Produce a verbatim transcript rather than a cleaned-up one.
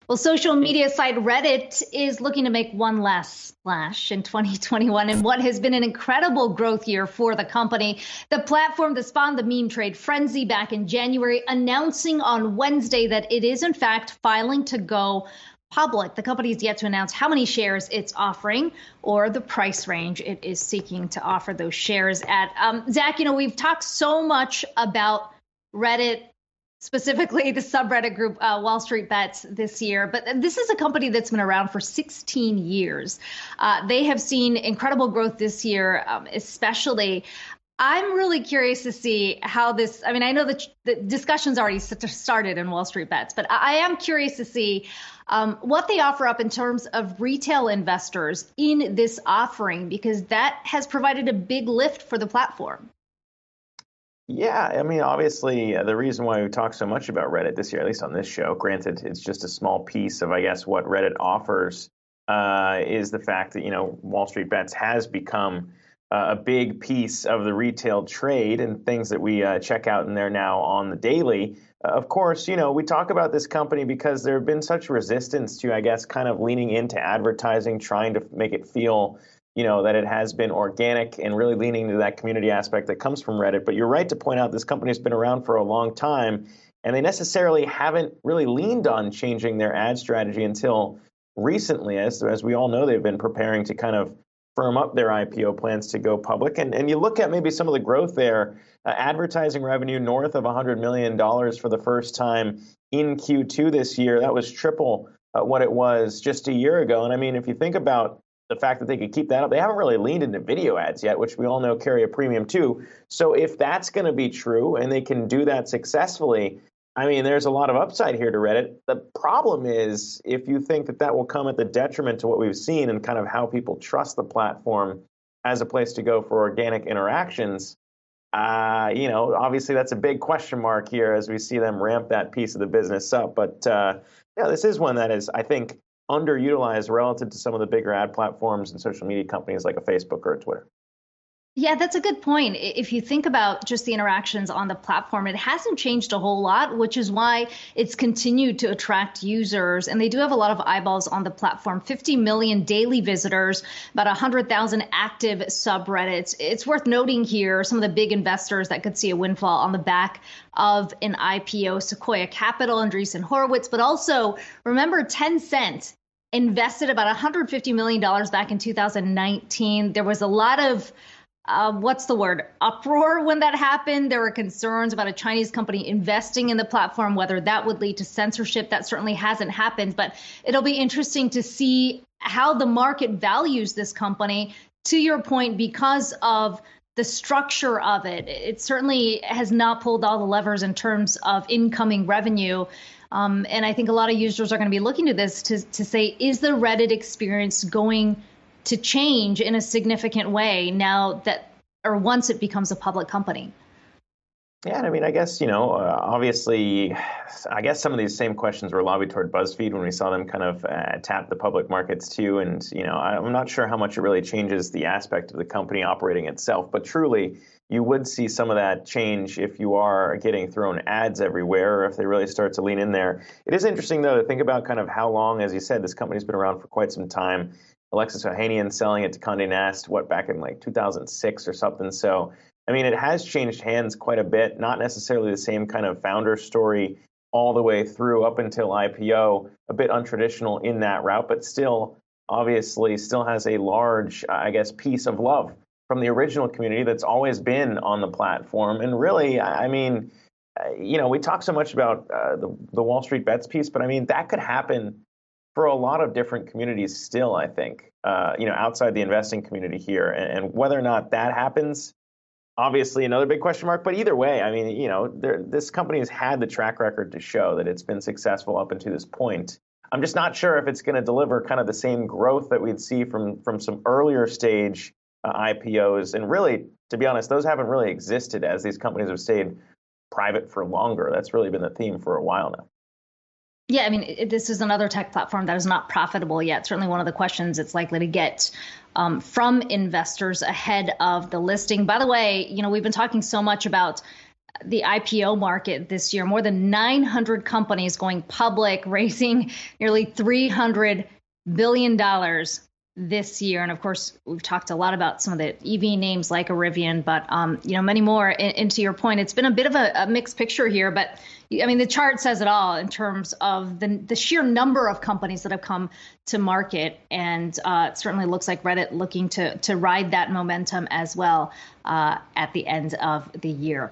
Well, social media site Reddit is looking to make one last splash in twenty twenty-one in what has been an incredible growth year for the company. The platform that spawned the meme trade frenzy back in January, announcing on Wednesday that it is in fact filing to go public. The company is yet to announce how many shares it's offering or the price range it is seeking to offer those shares at. Um, Zach, you know, we've talked so much about Reddit, specifically the subreddit group uh, Wall Street Bets this year. But this is a company that's been around for sixteen years. Uh, they have seen incredible growth this year, um, especially. I'm really curious to see how this, I mean, I know that the discussion's already started in Wall Street Bets, but I am curious to see um, what they offer up in terms of retail investors in this offering, because that has provided a big lift for the platform. Yeah, I mean, obviously, uh, the reason why we talk so much about Reddit this year, at least on this show, granted, it's just a small piece of, I guess, what Reddit offers, uh, is the fact that, you know, Wall Street Bets has become uh, a big piece of the retail trade and things that we uh, check out in there now on the daily. Uh, of course, you know, we talk about this company because there have been such resistance to, I guess, kind of leaning into advertising, trying to make it feel you know, that it has been organic and really leaning into that community aspect that comes from Reddit. But you're right to point out this company has been around for a long time, and they necessarily haven't really leaned on changing their ad strategy until recently. As, as we all know, they've been preparing to kind of firm up their I P O plans to go public. And, and you look at maybe some of the growth there, uh, advertising revenue north of one hundred million dollars for the first time in Q two this year. That was triple uh, what it was just a year ago. And I mean, if you think about the fact that they could keep that up, they haven't really leaned into video ads yet, which we all know carry a premium too. So if that's going to be true and they can do that successfully, I mean, there's a lot of upside here to Reddit. The problem is if you think that that will come at the detriment to what we've seen and kind of how people trust the platform as a place to go for organic interactions, uh, you know, obviously that's a big question mark here as we see them ramp that piece of the business up. But uh, yeah, this is one that is, I think, underutilized relative to some of the bigger ad platforms and social media companies like a Facebook or a Twitter. Yeah, that's a good point. If you think about just the interactions on the platform, it hasn't changed a whole lot, which is why it's continued to attract users. And they do have a lot of eyeballs on the platform, fifty million daily visitors, about one hundred thousand active subreddits. It's worth noting here some of the big investors that could see a windfall on the back of an I P O, Sequoia Capital, Andreessen Horowitz, but also remember Tencent invested about one hundred fifty million dollars back in two thousand nineteen. There was a lot of Uh, what's the word, uproar when that happened. There were concerns about a Chinese company investing in the platform, whether that would lead to censorship. That certainly hasn't happened, but it'll be interesting to see how the market values this company, to your point, because of the structure of it. It certainly has not pulled all the levers in terms of incoming revenue. Um, and I think a lot of users are going to be looking to this to, to say, is the Reddit experience going to change in a significant way now that, or once it becomes a public company? Yeah, and I mean, I guess, you know, uh, obviously, I guess some of these same questions were lobbied toward BuzzFeed when we saw them kind of uh, tap the public markets too. And, you know, I'm not sure how much it really changes the aspect of the company operating itself, but truly you would see some of that change if you are getting thrown ads everywhere or if they really start to lean in there. It is interesting, though, to think about kind of how long, as you said, this company's been around for quite some time. Alexis Ohanian selling it to Condé Nast, what, back in like two thousand six or something. So, I mean, it has changed hands quite a bit, not necessarily the same kind of founder story all the way through up until I P O, a bit untraditional in that route, but still, obviously, still has a large, I guess, piece of love from the original community that's always been on the platform. And really, I mean, you know, we talk so much about uh, the, the Wall Street Bets piece, but I mean, that could happen for a lot of different communities still, I think, uh, you know, outside the investing community here. And, and whether or not that happens, obviously another big question mark. But either way, I mean, you know, this company has had the track record to show that it's been successful up until this point. I'm just not sure if it's going to deliver kind of the same growth that we'd see from, from some earlier stage uh, I P Os. And really, to be honest, those haven't really existed as these companies have stayed private for longer. That's really been the theme for a while now. Yeah, I mean, it, this is another tech platform that is not profitable yet. Certainly one of the questions it's likely to get um, from investors ahead of the listing. By the way, you know, we've been talking so much about the I P O market this year. More than nine hundred companies going public, raising nearly three hundred billion dollars this year. And of course, we've talked a lot about some of the E V names like Rivian, but um, you know, many more. And, and to your point, it's been a bit of a, a mixed picture here. But I mean, the chart says it all in terms of the the sheer number of companies that have come to market, and uh, it certainly looks like Reddit looking to to ride that momentum as well uh, at the end of the year.